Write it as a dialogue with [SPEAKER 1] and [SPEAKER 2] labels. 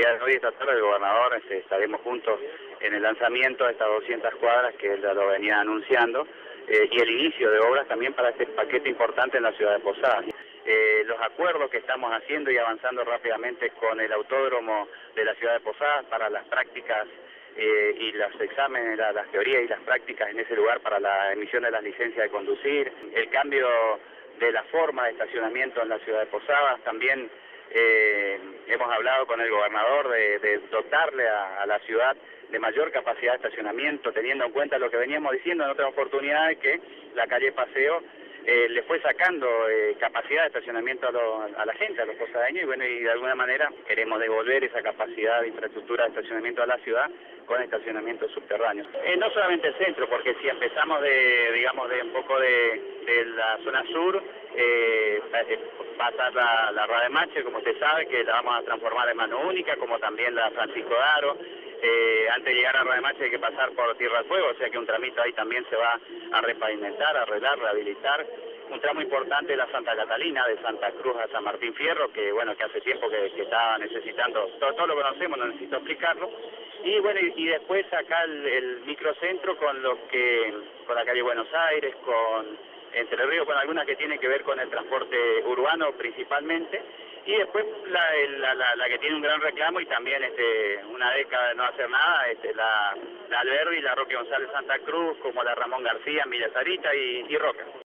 [SPEAKER 1] día de hoy, esta tarde, el gobernador, estaremos juntos en el lanzamiento de estas 200 cuadras que él ya lo venía anunciando, y el inicio de obras también para este paquete importante en la ciudad de Posadas. Los acuerdos que estamos haciendo y avanzando rápidamente con el autódromo de la ciudad de Posadas para las prácticas y los exámenes, las teorías y las prácticas en ese lugar para la emisión de las licencias de conducir, el cambio de la forma de estacionamiento en la ciudad de Posadas, también hemos hablado con el gobernador de dotarle a la ciudad de mayor capacidad de estacionamiento, teniendo en cuenta lo que veníamos diciendo en otras oportunidades, que la calle Paseo le fue sacando capacidad de estacionamiento a la gente, a los posadeños, y bueno, y de alguna manera queremos devolver esa capacidad de infraestructura de estacionamiento a la ciudad con estacionamientos subterráneos. No solamente el centro, porque si empezamos de un poco de la zona sur, pasar la Rademacher, como usted sabe, que la vamos a transformar en mano única, como también la Francisco Daro. Antes de llegar a Rademacher hay que pasar por Tierra del Fuego, o sea que un tramito ahí también se va a repavimentar, arreglar, rehabilitar. Un tramo importante de la Santa Catalina, de Santa Cruz a San Martín Fierro, que bueno, que hace tiempo que estaba necesitando, todo lo conocemos, no necesito explicarlo. Y bueno, y después acá el microcentro con la calle Buenos Aires, con Entre Ríos, con algunas que tienen que ver con el transporte urbano principalmente, y después la que tiene un gran reclamo y también una década de no hacer nada, la Alberdi y la Roque González Santa Cruz, como la Ramón García en Villa Sarita y Roca.